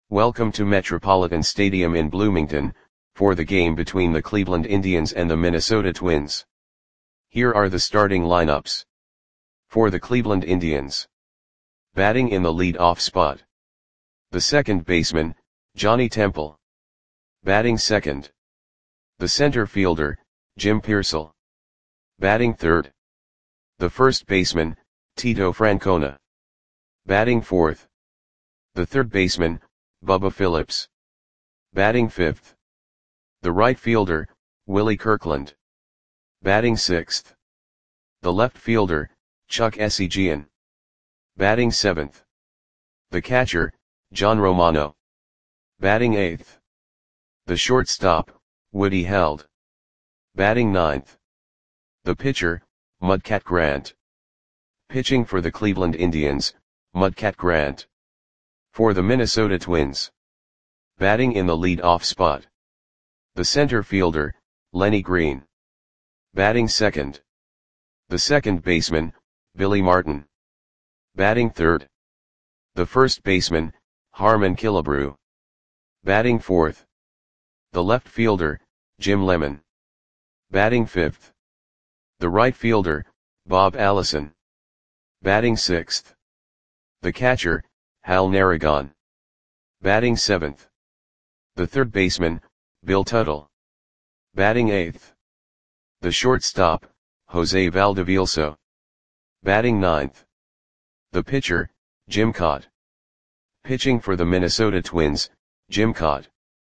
Welcome to Metropolitan Stadium in Bloomington, for the game between the Cleveland Indians and the Minnesota Twins. Here are the starting lineups. For the Cleveland Indians. Batting in the lead-off spot. The second baseman, Johnny Temple. Batting second. The center fielder, Jim Piersall. Batting third. The first baseman, Tito Francona. Batting fourth. The third baseman, Bubba Phillips. Batting fifth. The right fielder, Willie Kirkland. Batting sixth. The left fielder, Chuck Essegian. Batting seventh. The catcher, John Romano. Batting eighth. The shortstop, Woody Held. Batting ninth. The pitcher, Mudcat Grant. Pitching for the Cleveland Indians, Mudcat Grant. For the Minnesota Twins. Batting in the lead-off spot. The center fielder, Lenny Green. Batting second. The second baseman, Billy Martin. Batting third. The first baseman, Harmon Killebrew. Batting fourth. The left fielder, Jim Lemon. Batting fifth. The right fielder, Bob Allison. Batting sixth. The catcher, Hal Narragon. Batting seventh. The third baseman, Bill Tuttle. Batting eighth. The shortstop, Jose Valdevielso. Batting ninth. The pitcher, Jim Kaat. Pitching for the Minnesota Twins, Jim Kaat.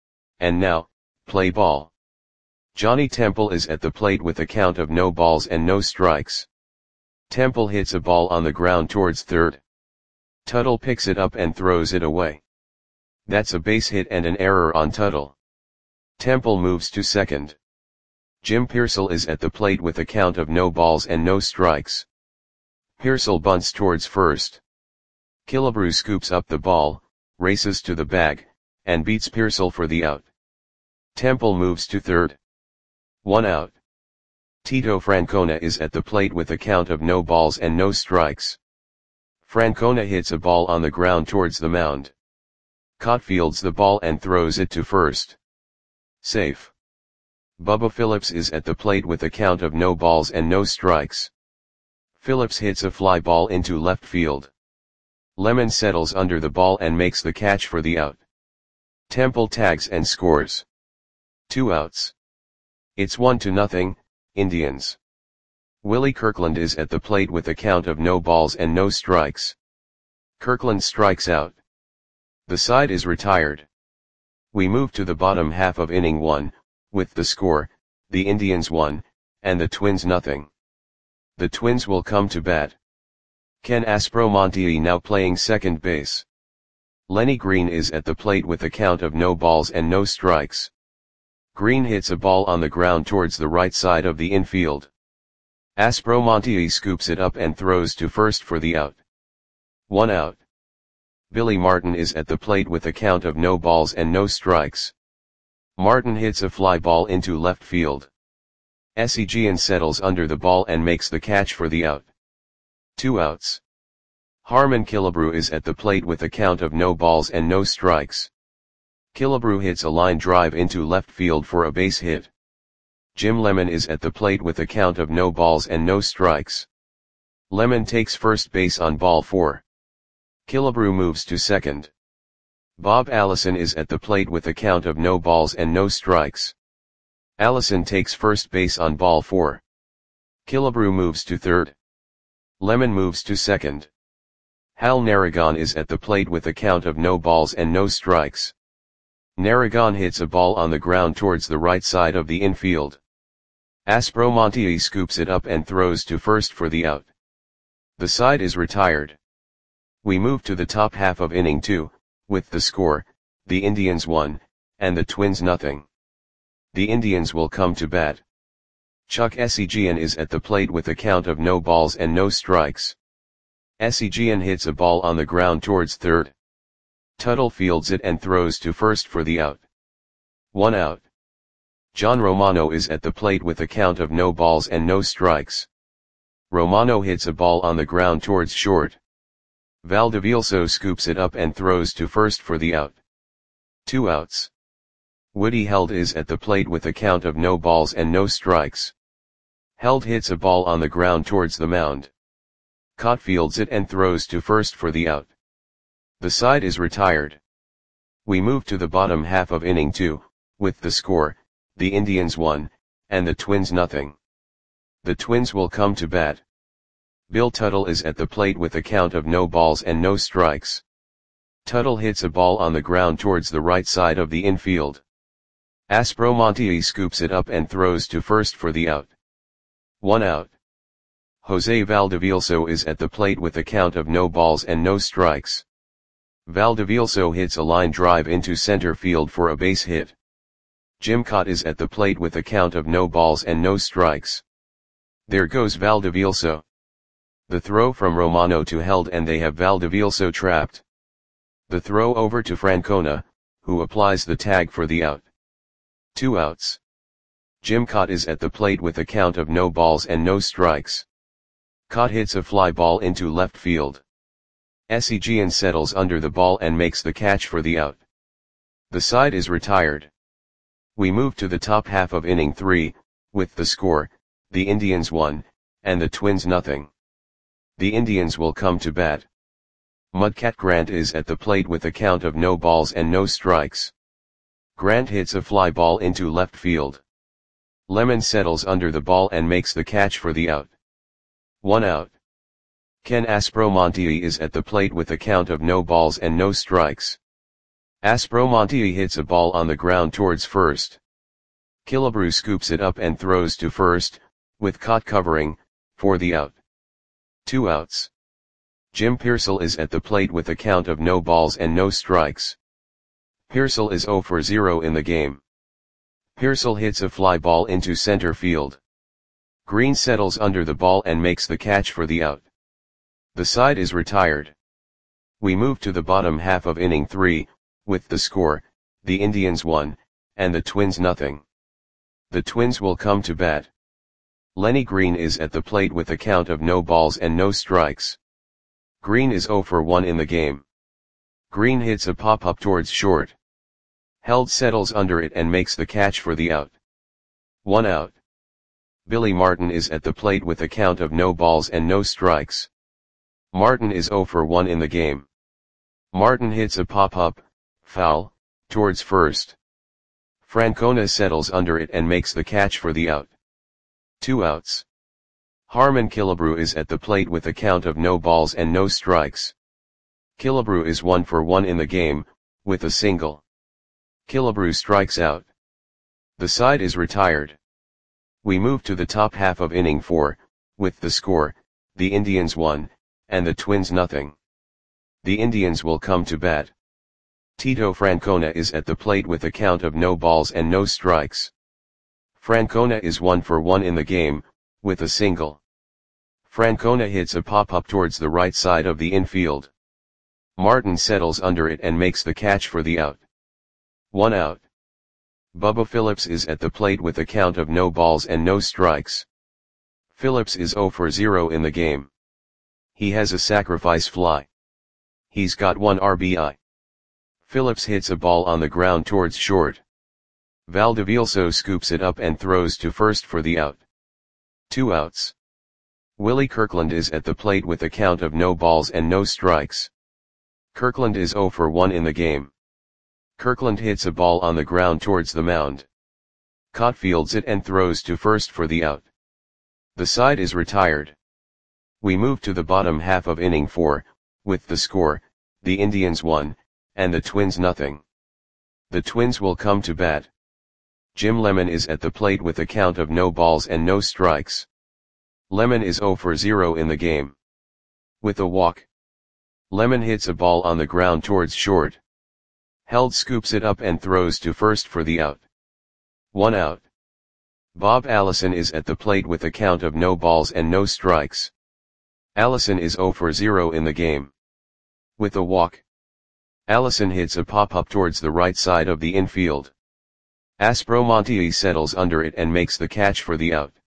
And now, play ball. Johnny Temple is at the plate with a count of no balls and no strikes. Temple hits a ball on the ground towards third. Tuttle picks it up and throws it away. That's a base hit and an error on Tuttle. Temple moves to second. Jim Piersall is at the plate with a count of no balls and no strikes. Piersall bunts towards first. Killebrew scoops up the ball, races to the bag, and beats Piersall for the out. Temple moves to third. 1 out. Tito Francona is at the plate with a count of no balls and no strikes. Francona hits a ball on the ground towards the mound. Kaat fields the ball and throws it to first. Safe. Bubba Phillips is at the plate with a count of no balls and no strikes. Phillips hits a fly ball into left field. Lemon settles under the ball and makes the catch for the out. Temple tags and scores. 2 outs. It's 1-0, Indians. Willie Kirkland is at the plate with a count of no balls and no strikes. Kirkland strikes out. The side is retired. We move to the bottom half of inning 1, with the score, the Indians 1, and the Twins 0. The Twins will come to bat. Ken Aspromonte now playing second base. Lenny Green is at the plate with a count of no balls and no strikes. Green hits a ball on the ground towards the right side of the infield. Aspromonte scoops it up and throws to first for the out. 1 out. Billy Martin is at the plate with a count of no balls and no strikes. Martin hits a fly ball into left field. Essegian settles under the ball and makes the catch for the out. 2 outs. Harmon Killebrew is at the plate with a count of no balls and no strikes. Killebrew hits a line drive into left field for a base hit. Jim Lemon is at the plate with a count of no balls and no strikes. Lemon takes first base on ball 4. Killebrew moves to second. Bob Allison is at the plate with a count of no balls and no strikes. Allison takes first base on ball 4. Killebrew moves to third. Lemon moves to second. Hal Narragon is at the plate with a count of no balls and no strikes. Narragon hits a ball on the ground towards the right side of the infield. Aspromonte scoops it up and throws to first for the out. The side is retired. We move to the top half of inning 2, with the score, the Indians 1, and the Twins 0. The Indians will come to bat. Chuck Essegian is at the plate with a count of no balls and no strikes. Essegian hits a ball on the ground towards third. Tuttle fields it and throws to first for the out. 1 out. John Romano is at the plate with a count of no balls and no strikes. Romano hits a ball on the ground towards short. Valdevielso scoops it up and throws to first for the out. 2 outs. Woody Held is at the plate with a count of no balls and no strikes. Held hits a ball on the ground towards the mound. Cott fields it and throws to first for the out. The side is retired. We move to the bottom half of inning 2, with the score, the Indians 1, and the Twins nothing. The Twins will come to bat. Bill Tuttle is at the plate with a count of no balls and no strikes. Tuttle hits a ball on the ground towards the right side of the infield. Aspromonte scoops it up and throws to first for the out. 1 out. Jose Valdevielso is at the plate with a count of no balls and no strikes. Valdevielso hits a line drive into center field for a base hit. Jim Kaat is at the plate with a count of no balls and no strikes. There goes Valdevielso. The throw from Romano to Held and they have Valdevielso trapped. The throw over to Francona, who applies the tag for the out. 2 outs. Jim Kaat is at the plate with a count of no balls and no strikes. Kaat hits a fly ball into left field. Seguin settles under the ball and makes the catch for the out. The side is retired. We move to the top half of inning 3, with the score, the Indians 1, and the Twins nothing. The Indians will come to bat. Mudcat Grant is at the plate with a count of no balls and no strikes. Grant hits a fly ball into left field. Lemon settles under the ball and makes the catch for the out. 1 out. Ken Aspromonte is at the plate with a count of no balls and no strikes. Aspromonte hits a ball on the ground towards first. Killebrew scoops it up and throws to first, with Kaat covering, for the out. 2 outs. Jim Piersall is at the plate with a count of no balls and no strikes. Piersall is 0 for 0 in the game. Piersall hits a fly ball into center field. Green settles under the ball and makes the catch for the out. The side is retired. We move to the bottom half of inning 3, with the score, the Indians 1, and the Twins nothing. The Twins will come to bat. Lenny Green is at the plate with a count of no balls and no strikes. Green is 0 for 1 in the game. Green hits a pop-up towards short. Held settles under it and makes the catch for the out. 1 out. Billy Martin is at the plate with a count of no balls and no strikes. Martin is 0 for 1 in the game. Martin hits a pop-up, foul, towards first. Francona settles under it and makes the catch for the out. 2 outs. Harmon Killebrew is at the plate with a count of no balls and no strikes. Killebrew is 1 for 1 in the game, with a single. Killebrew strikes out. The side is retired. We move to the top half of inning 4, with the score, the Indians 1, and the Twins nothing. The Indians will come to bat. Tito Francona is at the plate with a count of no balls and no strikes. Francona is 1 for 1 in the game, with a single. Francona hits a pop-up towards the right side of the infield. Martin settles under it and makes the catch for the out. 1 out. Bubba Phillips is at the plate with a count of no balls and no strikes. Phillips is 0 for 0 in the game. He has a sacrifice fly. He's got 1 RBI. Phillips hits a ball on the ground towards short. Valdevielso scoops it up and throws to first for the out. 2 outs. Willie Kirkland is at the plate with a count of no balls and no strikes. Kirkland is 0 for 1 in the game. Kirkland hits a ball on the ground towards the mound. Kaat fields it and throws to first for the out. The side is retired. We move to the bottom half of inning 4, with the score, the Indians 1, and the Twins nothing. The Twins will come to bat. Jim Lemon is at the plate with a count of no balls and no strikes. Lemon is 0 for 0 in the game. With a walk. Lemon hits a ball on the ground towards short. Held scoops it up and throws to first for the out. 1 out. Bob Allison is at the plate with a count of no balls and no strikes. Allison is 0 for 0 in the game. With a walk. Allison hits a pop-up towards the right side of the infield. Aspromonte settles under it and makes the catch for the out.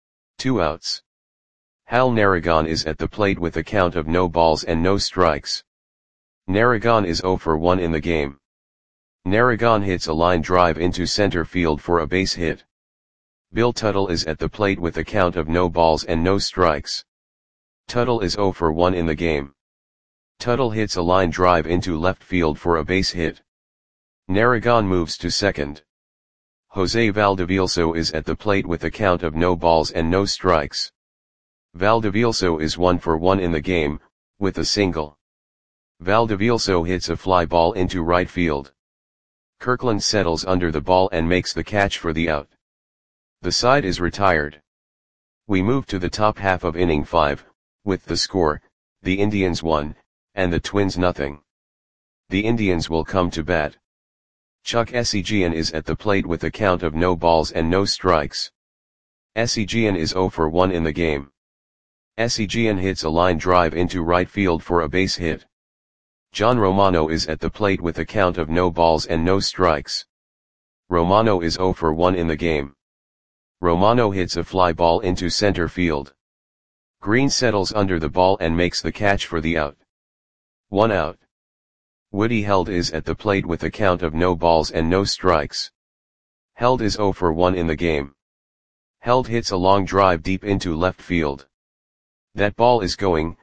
2 outs. Hal Narragon is at the plate with a count of no balls and no strikes. Narragon is 0 for 1 in the game. Narragon hits a line drive into center field for a base hit. Bill Tuttle is at the plate with a count of no balls and no strikes. Tuttle is 0 for 1 in the game. Tuttle hits a line drive into left field for a base hit. Narragon moves to second. Jose Valdevielso is at the plate with a count of no balls and no strikes. Valdevielso is 1 for 1 in the game, with a single. Valdevielso hits a fly ball into right field. Kirkland settles under the ball and makes the catch for the out. The side is retired. We move to the top half of inning 5, with the score, the Indians 1, and the Twins nothing. The Indians will come to bat. Chuck Essegian is at the plate with a count of no balls and no strikes. Essegian is 0 for 1 in the game. Essegian hits a line drive into right field for a base hit. John Romano is at the plate with a count of no balls and no strikes. Romano is 0 for 1 in the game. Romano hits a fly ball into center field. Green settles under the ball and makes the catch for the out. 1 out. Woody Held is at the plate with a count of no balls and no strikes. Held is 0 for 1 in the game. Held hits a long drive deep into left field. That ball is gone.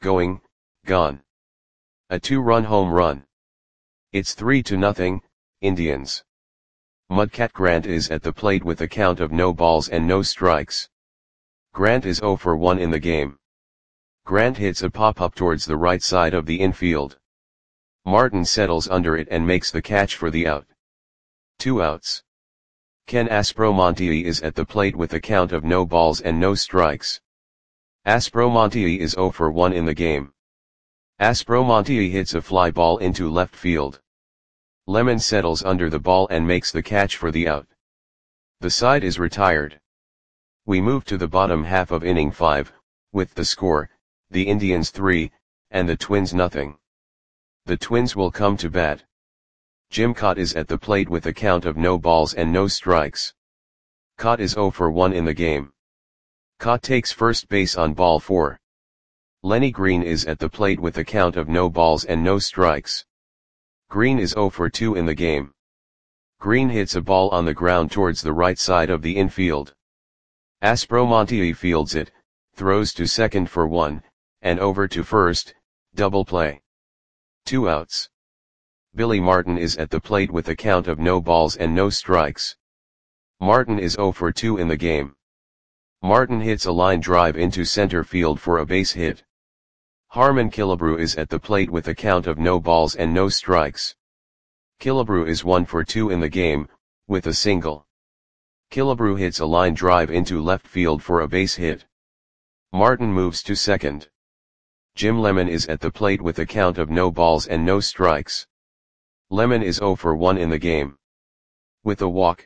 A 2-run home run. It's 3-0, Indians. Mudcat Grant is at the plate with a count of no balls and no strikes. Grant is 0 for 1 in the game. Grant hits a pop-up towards the right side of the infield. Martin settles under it and makes the catch for the out. 2 outs. Ken Aspromonte is at the plate with a count of no balls and no strikes. Aspromonte is 0 for 1 in the game. Aspromonte hits a fly ball into left field. Lemon settles under the ball and makes the catch for the out. The side is retired. We move to the bottom half of inning 5, with the score, the Indians 3, and the Twins nothing. The Twins will come to bat. Jim Kaat is at the plate with a count of no balls and no strikes. Kaat is 0 for 1 in the game. Kaat takes first base on ball 4. Lenny Green is at the plate with a count of no balls and no strikes. Green is 0 for 2 in the game. Green hits a ball on the ground towards the right side of the infield. Aspromonte fields it, throws to second for 1, and over to first, double play. 2 outs. Billy Martin is at the plate with a count of no balls and no strikes. Martin is 0 for 2 in the game. Martin hits a line drive into center field for a base hit. Harmon Killebrew is at the plate with a count of no balls and no strikes. Killebrew is 1 for 2 in the game, with a single. Killebrew hits a line drive into left field for a base hit. Martin moves to second. Jim Lemon is at the plate with a count of no balls and no strikes. Lemon is 0 for 1 in the game. With a walk.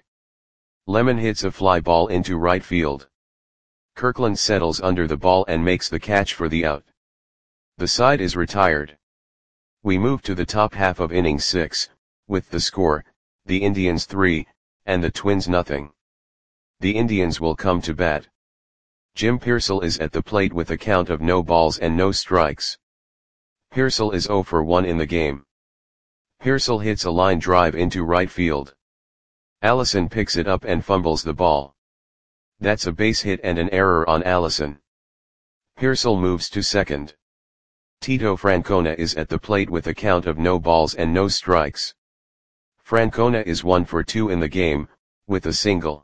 Lemon hits a fly ball into right field. Kirkland settles under the ball and makes the catch for the out. The side is retired. We move to the top half of inning 6, with the score, the Indians 3, and the Twins nothing. The Indians will come to bat. Jim Pearsall is at the plate with a count of no balls and no strikes. Pearsall is 0 for 1 in the game. Pearsall hits a line drive into right field. Allison picks it up and fumbles the ball. That's a base hit and an error on Allison. Pearsall moves to second. Tito Francona is at the plate with a count of no balls and no strikes. Francona is 1 for 2 in the game, with a single.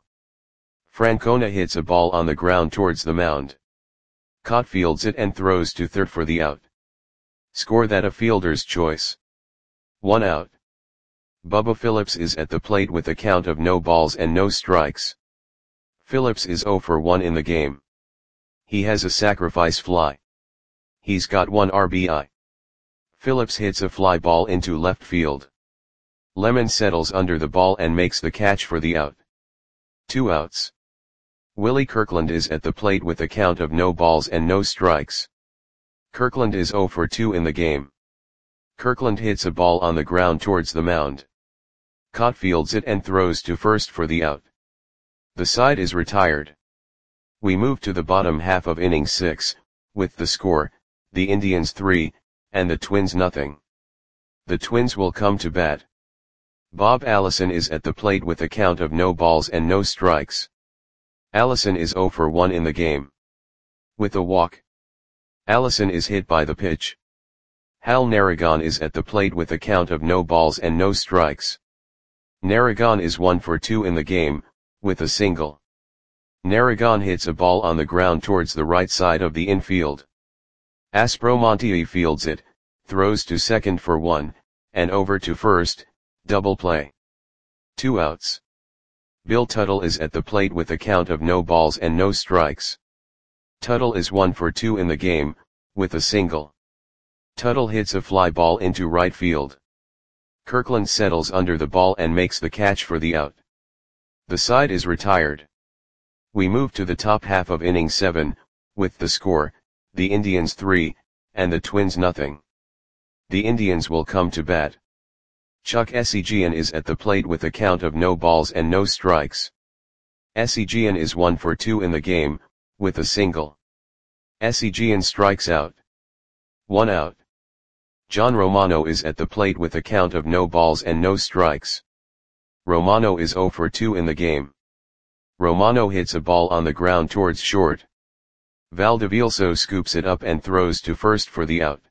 Francona hits a ball on the ground towards the mound. Kaat fields it and throws to third for the out. Score that a fielder's choice. 1 out. Bubba Phillips is at the plate with a count of no balls and no strikes. Phillips is 0 for 1 in the game. He has a sacrifice fly. He's got 1 RBI. Phillips hits a fly ball into left field. Lemon settles under the ball and makes the catch for the out. 2 outs. Willie Kirkland is at the plate with a count of no balls and no strikes. Kirkland is 0 for 2 in the game. Kirkland hits a ball on the ground towards the mound. Kaat fields it and throws to first for the out. The side is retired. We move to the bottom half of inning 6, with the score, the Indians 3, and the Twins nothing. The Twins will come to bat. Bob Allison is at the plate with a count of no balls and no strikes. Allison is 0 for 1 in the game. With a walk. Allison is hit by the pitch. Hal Narragon is at the plate with a count of no balls and no strikes. Narragon is 1 for 2 in the game, with a single. Narragon hits a ball on the ground towards the right side of the infield. Aspromonte fields it, throws to second for 1, and over to first, double play. 2 outs. Bill Tuttle is at the plate with a count of no balls and no strikes. Tuttle is 1 for 2 in the game, with a single. Tuttle hits a fly ball into right field. Kirkland settles under the ball and makes the catch for the out. The side is retired. We move to the top half of inning 7, with the score, the Indians 3, and the Twins nothing. The Indians will come to bat. Chuck Essegian is at the plate with a count of no balls and no strikes. Essegian is 1 for 2 in the game, with a single. Essegian strikes out. 1 out. John Romano is at the plate with a count of no balls and no strikes. Romano is 0 for 2 in the game. Romano hits a ball on the ground towards short. Valdevilso scoops it up and throws to first for the out.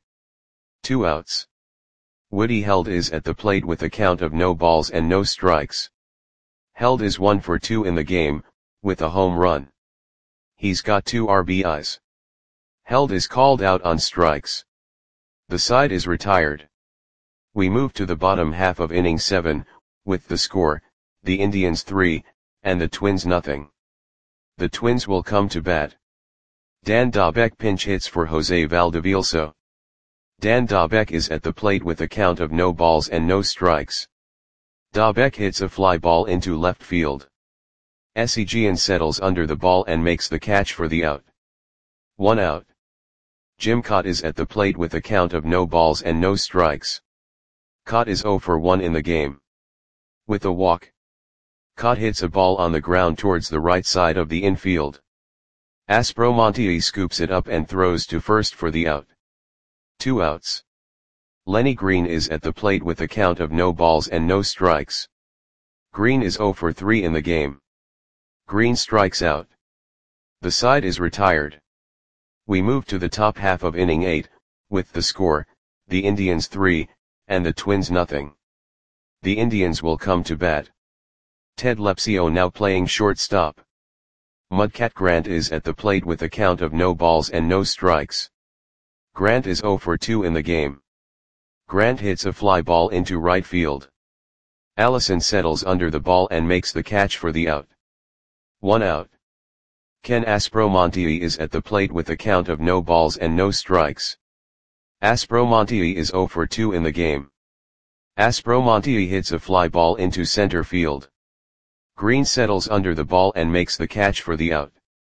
2 outs. Woody Held is at the plate with a count of no balls and no strikes. Held is 1 for 2 in the game, with a home run. He's got 2 RBIs. Held is called out on strikes. The side is retired. We move to the bottom half of inning 7, with the score, the Indians 3, and the Twins nothing. The Twins will come to bat. Dan Dobek pinch hits for Jose Valdevilso. Dan Dobek is at the plate with a count of no balls and no strikes. Dobek hits a fly ball into left field. Essegian settles under the ball and makes the catch for the out. 1 out. Jim Kaat is at the plate with a count of no balls and no strikes. Kaat is 0 for 1 in the game. With a walk. Kaat hits a ball on the ground towards the right side of the infield. Aspromonte scoops it up and throws to first for the out. 2 outs. Lenny Green is at the plate with a count of no balls and no strikes. Green is 0 for 3 in the game. Green strikes out. The side is retired. We move to the top half of inning 8, with the score, the Indians 3, and the Twins nothing. The Indians will come to bat. Ted Lepsio now playing shortstop. Mudcat Grant is at the plate with a count of no balls and no strikes. Grant is 0 for 2 in the game. Grant hits a fly ball into right field. Allison settles under the ball and makes the catch for the out. 1 out. Ken Aspromonte is at the plate with a count of no balls and no strikes. Aspromonte is 0 for 2 in the game. Aspromonte hits a fly ball into center field. Green settles under the ball and makes the catch for the out.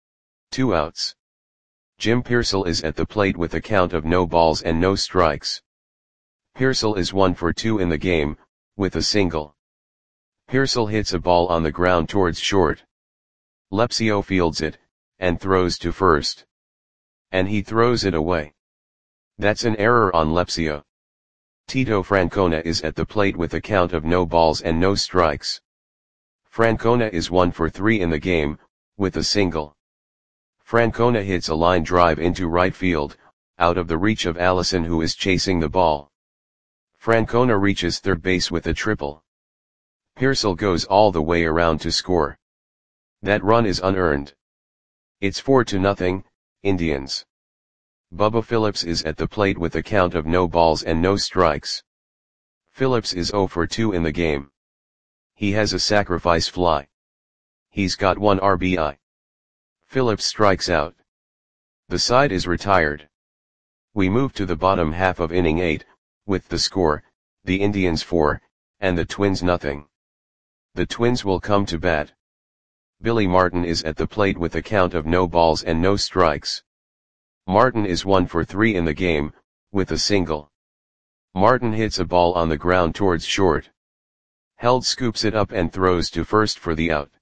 2 outs. Jim Pearsall is at the plate with a count of no balls and no strikes. Pearsall is 1 for 2 in the game, with a single. Pearsall hits a ball on the ground towards short. Lepsio fields it, and throws to first. And he throws it away. That's an error on Lepsio. Tito Francona is at the plate with a count of no balls and no strikes. Francona is 1 for 3 in the game, with a single. Francona hits a line drive into right field, out of the reach of Allison who is chasing the ball. Francona reaches third base with a triple. Pearsall goes all the way around to score. That run is unearned. It's 4-0, Indians. Bubba Phillips is at the plate with a count of no balls and no strikes. Phillips is 0 for 2 in the game. He has a sacrifice fly. He's got 1 RBI. Phillips strikes out. The side is retired. We move to the bottom half of inning 8, with the score, the Indians 4, and the Twins nothing. The Twins will come to bat. Billy Martin is at the plate with a count of no balls and no strikes. Martin is 1 for 3 in the game, with a single. Martin hits a ball on the ground towards short. Held scoops it up and throws to first for the out.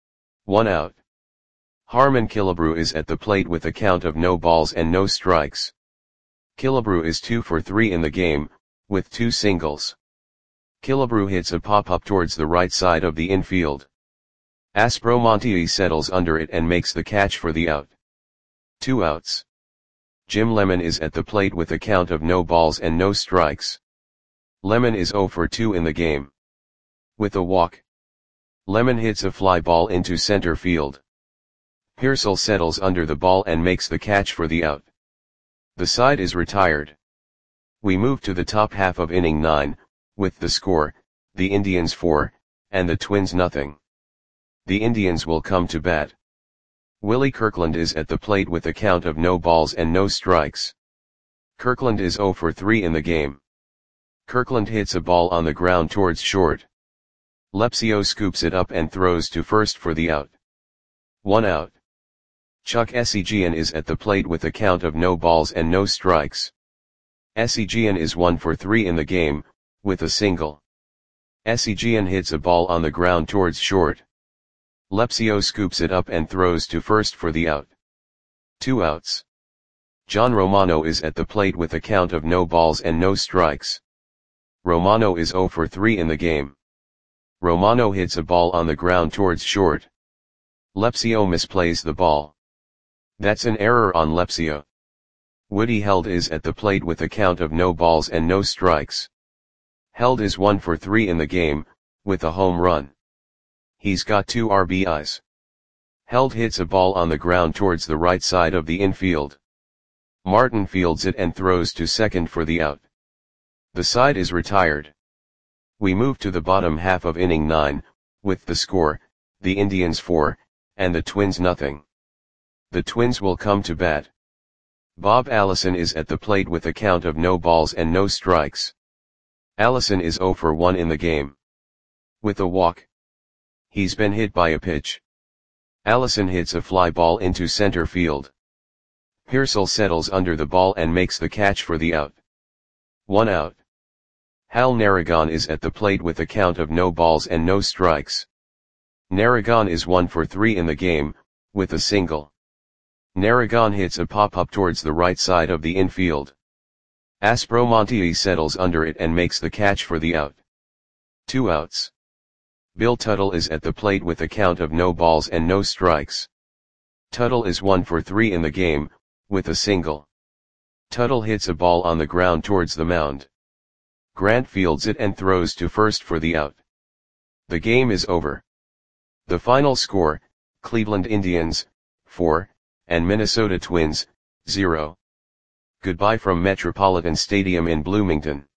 1 out. Harmon Killebrew is at the plate with a count of no balls and no strikes. Killebrew is 2 for 3 in the game, with 2 singles. Killebrew hits a pop-up towards the right side of the infield. Aspromonte settles under it and makes the catch for the out. 2 outs. Jim Lemon is at the plate with a count of no balls and no strikes. Lemon is 0 for 2 in the game. With a walk, Lemon hits a fly ball into center field. Pearsall settles under the ball and makes the catch for the out. The side is retired. We move to the top half of inning 9, with the score, the Indians 4, and the Twins nothing. The Indians will come to bat. Willie Kirkland is at the plate with a count of no balls and no strikes. Kirkland is 0 for 3 in the game. Kirkland hits a ball on the ground towards short. Lepsio scoops it up and throws to first for the out. 1 out. Chuck Esigian is at the plate with a count of no balls and no strikes. Esigian is 1 for 3 in the game, with a single. Esigian hits a ball on the ground towards short. Lepsio scoops it up and throws to first for the out. 2 outs. John Romano is at the plate with a count of no balls and no strikes. Romano is 0 for 3 in the game. Romano hits a ball on the ground towards short. Lepsio misplays the ball. That's an error on Lepsio. Woody Held is at the plate with a count of no balls and no strikes. Held is 1 for 3 in the game, with a home run. He's got 2 RBIs. Held hits a ball on the ground towards the right side of the infield. Martin fields it and throws to second for the out. The side is retired. We move to the bottom half of inning 9, with the score, the Indians 4, and the Twins nothing. The Twins will come to bat. Bob Allison is at the plate with a count of no balls and no strikes. Allison is 0 for 1 in the game. With a walk, he's been hit by a pitch. Allison hits a fly ball into center field. Pearsall settles under the ball and makes the catch for the out. 1 out. Hal Narragon is at the plate with a count of no balls and no strikes. Narragon is 1 for 3 in the game, with a single. Narragon hits a pop-up towards the right side of the infield. Aspromonte settles under it and makes the catch for the out. 2 outs. Bill Tuttle is at the plate with a count of no balls and no strikes. Tuttle is 1 for 3 in the game, with a single. Tuttle hits a ball on the ground towards the mound. Grant fields it and throws to first for the out. The game is over. The final score, Cleveland Indians, 4, and Minnesota Twins, 0. Goodbye from Metropolitan Stadium in Bloomington.